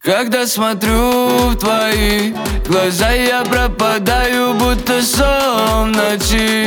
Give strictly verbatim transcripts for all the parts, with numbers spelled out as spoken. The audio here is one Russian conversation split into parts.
Когда смотрю в твои глаза, я пропадаю, будто сон в ночи.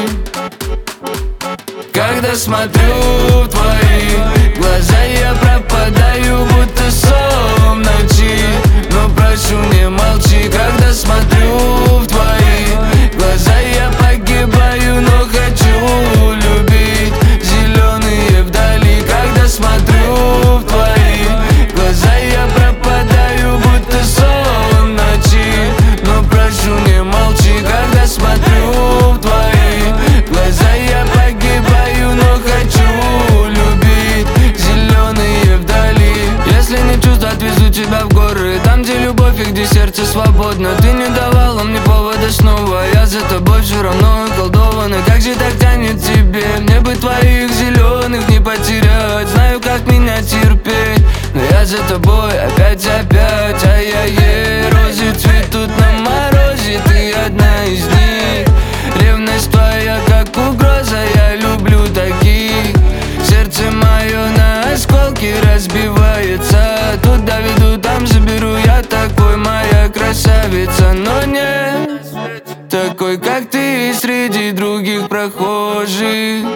Когда смотрю в твои глаза, я пропадаю, будто сон в ночи. Но прошу, не молчи. Когда смотрю в твои глаза, я погибаю, но хочу любить. Зеленые вдали. Когда смотрю в твои глаза, я пропадаю, будто сон в ночи. Но прошу, не молчи. Когда смотрю в твои глаза, я погибаю, но хочу любить. Зеленые вдали. Если не чувства, отвезу тебя в горы, там, где любовь и где сердце свободно. Ты не давала мне повода снова, я за тобой все равно околдован. И как же так тянет тебе? Мне бы твоих зеленых не потерять. Знаю, как меня терпеть, но я за тобой опять-опять. Ай-яй-яй, розы цветут на морозе, ты одна из них. Ревность твоя, как угроза, я люблю таких. Сердце мое на осколки разбивается. Туда веду, там заберу, я такой, моя красавица. Но нет такой, как ты, среди других прохожих.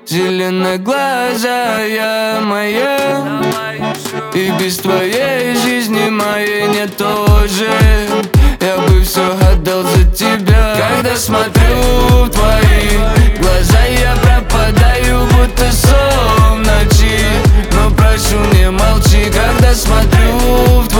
Зеленоглазая моя, и без твоей жизни моей нет тоже. Я бы все отдал за тебя. Когда смотрю в твои глаза, я пропадаю, будто сон в ночи. Но прошу, не молчи. Когда смотрю в